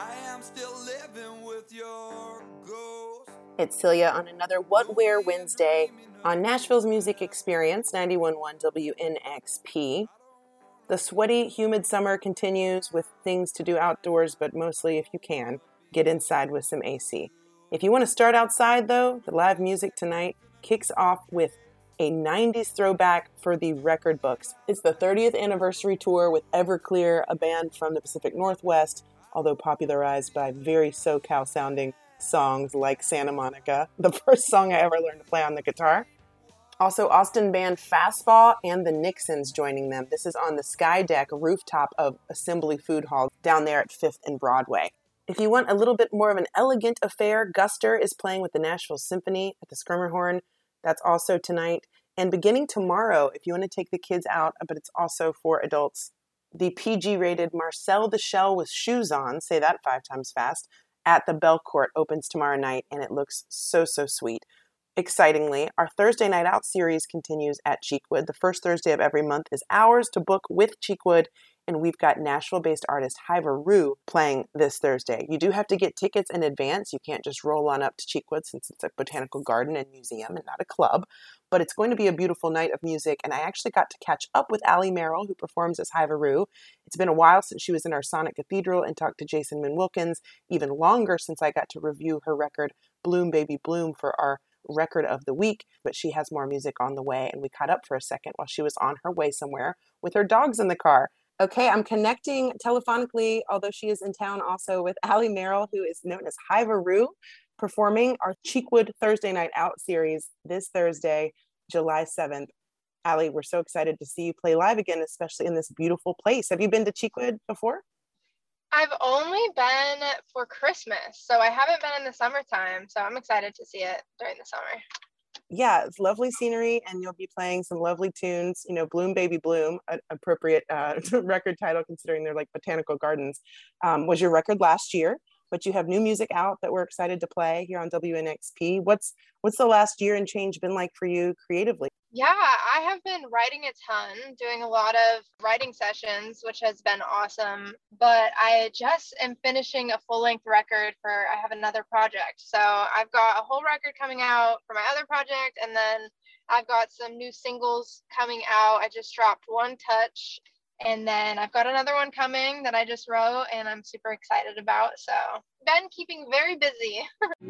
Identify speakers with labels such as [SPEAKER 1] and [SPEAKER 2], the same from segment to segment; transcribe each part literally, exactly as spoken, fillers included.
[SPEAKER 1] I am still living with your ghost.
[SPEAKER 2] It's Celia on another What Where Wednesday on Nashville's Music Experience, ninety-one point one W N X P. The sweaty, humid summer continues with things to do outdoors, but mostly, if you can, get inside with some A C. If you want to start outside, though, the live music tonight kicks off with a nineties throwback for the record books. It's the thirtieth anniversary tour with Everclear, a band from the Pacific Northwest, although popularized by very SoCal-sounding songs like Santa Monica, the first song I ever learned to play on the guitar. Also, Austin band Fastball and the Nixons joining them. This is on the Sky Deck rooftop of Assembly Food Hall down there at fifth and Broadway. If you want a little bit more of an elegant affair, Guster is playing with the Nashville Symphony at the Schermerhorn. That's also tonight. And beginning tomorrow, if you want to take the kids out, but it's also for adults, the P G-rated Marcel the Shell with Shoes On, say that five times fast, at the Belcourt opens tomorrow night, and it looks so, so sweet. Excitingly, our Thursday Night Out series continues at Cheekwood. The first Thursday of every month is ours to book with Cheekwood, and we've got Nashville-based artist Hiva Rue playing this Thursday. You do have to get tickets in advance. You can't just roll on up to Cheekwood since it's a botanical garden and museum and not a club. But it's going to be a beautiful night of music, and I actually got to catch up with Allie Merrill, who performs as Hiva Rue. It's been a while since she was in our Sonic Cathedral and talked to Jason Min Wilkins, even longer since I got to review her record, Bloom Baby Bloom, for our record of the week, but she has more music on the way, and we caught up for a second while she was on her way somewhere with her dogs in the car. Okay, I'm connecting telephonically, although she is in town, also with Allie Merrill, who is known as Hiva Rue, performing our Cheekwood Thursday Night Out series this Thursday, July seventh. Allie, we're so excited to see you play live again, especially in this beautiful place. Have you been to Cheekwood before?
[SPEAKER 3] I've only been for Christmas, so I haven't been in the summertime, so I'm excited to see it during the summer.
[SPEAKER 2] Yeah, it's lovely scenery, and you'll be playing some lovely tunes. You know, Bloom Baby Bloom, an appropriate uh, record title considering they're like botanical gardens, um, was your record last year, but you have new music out that we're excited to play here on W N X P. What's what's the last year and change been like for you creatively?
[SPEAKER 3] Yeah, I have been writing a ton, doing a lot of writing sessions, which has been awesome. But I just am finishing a full-length record for, I have another project. So I've got a whole record coming out for my other project, and then I've got some new singles coming out. I just dropped One Touch, and then I've got another one coming that I just wrote, and I'm super excited about. So been keeping very busy.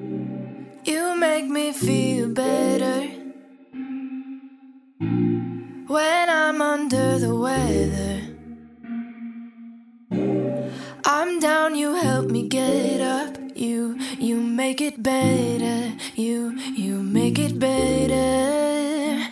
[SPEAKER 4] You make me feel better when I'm under the weather. I'm down, you help me get up. You, you make it better. You, you make it better.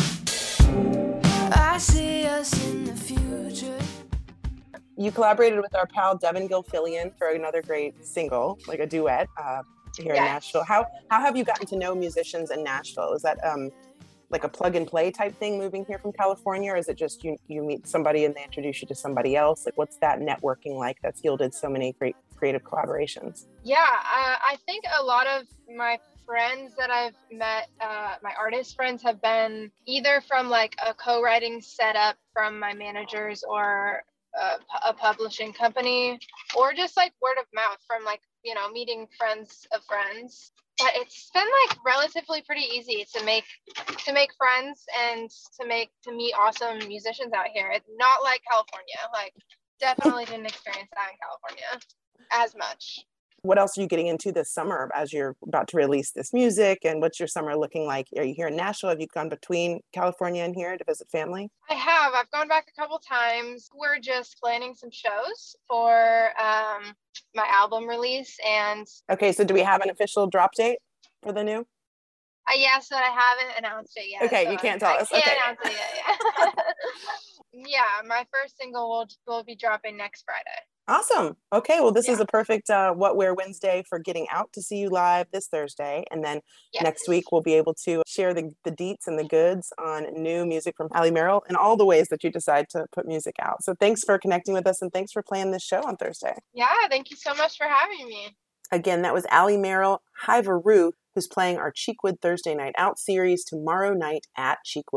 [SPEAKER 4] I see us in the future.
[SPEAKER 2] You collaborated with our pal Devin Gilfillian for another great single, like a duet, uh, here
[SPEAKER 3] Yes.
[SPEAKER 2] in Nashville. How how have you gotten to know musicians in Nashville? Is that um like a plug and play type thing moving here from California, or is it just you you meet somebody and they introduce you to somebody else? Like, what's that networking like that's yielded so many great creative collaborations?
[SPEAKER 3] Yeah, uh, I think a lot of my friends that I've met, uh, my artist friends, have been either from like a co-writing setup from my managers or a, a publishing company, or just like word of mouth from like, you know, meeting friends of friends. But it's been like relatively pretty easy to make to make friends and to make to meet awesome musicians out here. It's not like California. Like, definitely didn't experience that in California as much.
[SPEAKER 2] What else are you getting into this summer as you're about to release this music? And what's your summer looking like? Are you here in Nashville? Have you gone between California and here to visit family?
[SPEAKER 3] I have. I've gone back a couple times. We're just planning some shows for um, my album release. And
[SPEAKER 2] Okay, so do we have an official drop date for the new?
[SPEAKER 3] I yes, but I haven't announced it yet.
[SPEAKER 2] Okay,
[SPEAKER 3] so
[SPEAKER 2] you can't
[SPEAKER 3] I,
[SPEAKER 2] tell
[SPEAKER 3] I
[SPEAKER 2] us.
[SPEAKER 3] Can't
[SPEAKER 2] Okay.
[SPEAKER 3] announce it yet. Yeah. Yeah, my first single will will be dropping next Friday.
[SPEAKER 2] Awesome. Okay, well, this
[SPEAKER 3] Yeah.
[SPEAKER 2] is a perfect uh, What Where Wednesday for getting out to see you live this Thursday. And then
[SPEAKER 3] Yes.
[SPEAKER 2] next week, we'll be able to share the, the deets and the goods on new music from Allie Merrill and all the ways that you decide to put music out. So thanks for connecting with us, and thanks for playing this show on Thursday.
[SPEAKER 3] Yeah, thank you so much for having me.
[SPEAKER 2] Again, that was Allie Merrill, Hiva Rue, who's playing our Cheekwood Thursday Night Out series tomorrow night at Cheekwood.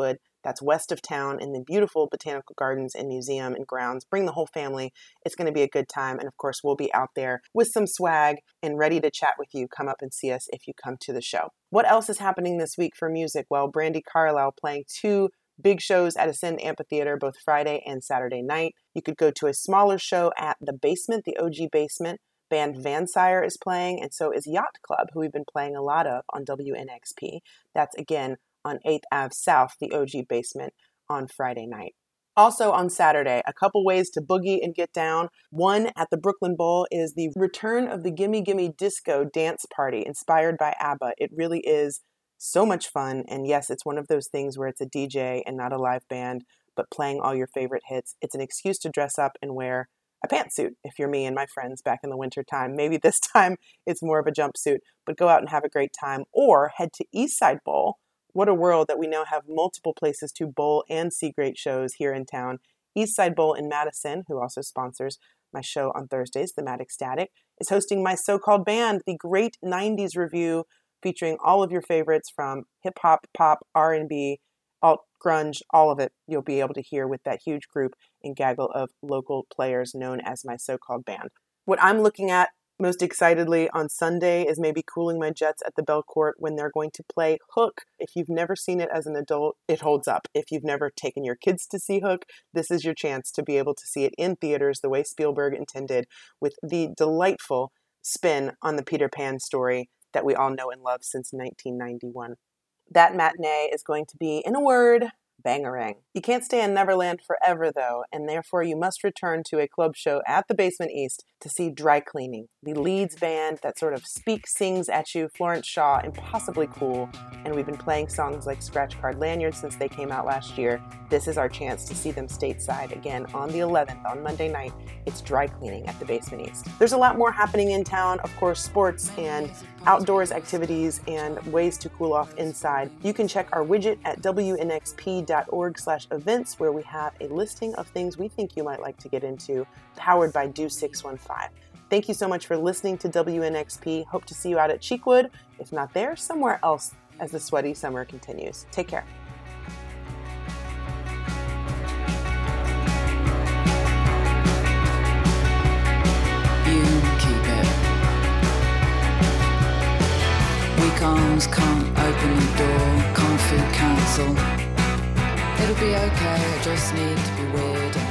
[SPEAKER 2] That's west of town in the beautiful Botanical Gardens and Museum and grounds. Bring the whole family. It's going to be a good time. And of course, we'll be out there with some swag and ready to chat with you. Come up and see us if you come to the show. What else is happening this week for music? Well, Brandi Carlile playing two big shows at Ascend Amphitheater both Friday and Saturday night. You could go to a smaller show at the Basement, the O G Basement. Band Vansire is playing, and so is Yacht Club, who we've been playing a lot of on W N X P. That's again on eighth Avenue South, the O G Basement, on Friday night. Also on Saturday, a couple ways to boogie and get down. One at the Brooklyn Bowl is the return of the Gimme Gimme Disco dance party inspired by ABBA. It really is so much fun. And yes, it's one of those things where it's a D J and not a live band, but playing all your favorite hits. It's an excuse to dress up and wear a pantsuit if you're me and my friends back in the winter time. Maybe this time it's more of a jumpsuit, but go out and have a great time, or head to Eastside Bowl. What a world that we now have multiple places to bowl and see great shows here in town. Eastside Bowl in Madison, who also sponsors my show on Thursdays, Thematic Static, is hosting My So-Called Band, the great nineties review featuring all of your favorites from hip-hop, pop, R and B, alt, grunge, all of it you'll be able to hear with that huge group and gaggle of local players known as My So-Called Band. What I'm looking at most excitedly on Sunday is maybe cooling my jets at the Belcourt when they're going to play Hook. If you've never seen it as an adult, it holds up. If you've never taken your kids to see Hook, this is your chance to be able to see it in theaters the way Spielberg intended, with the delightful spin on the Peter Pan story that we all know and love since nineteen ninety-one. That matinee is going to be, in a word, bangarang. You can't stay in Neverland forever, though, and therefore you must return to a club show at the Basement East to see Dry Cleaning, the Leeds band that sort of speaks, sings at you, Florence Shaw, impossibly cool, and we've been playing songs like Scratch Card Lanyard since they came out last year. This is our chance to see them stateside again on the eleventh, on Monday night. It's Dry Cleaning at the Basement East. There's a lot more happening in town, of course, sports and outdoors activities and ways to cool off inside. You can check our widget at W N X P dot org slash events, where we have a listing of things we think you might like to get into, powered by Do six one five. Thank you so much for listening to W N X P. Hope to see you out at Cheekwood, if not there, somewhere else as the sweaty summer continues. Take care.
[SPEAKER 5] Weak arms can't open the door, can't food cancel. It'll be okay, I just need to be weird.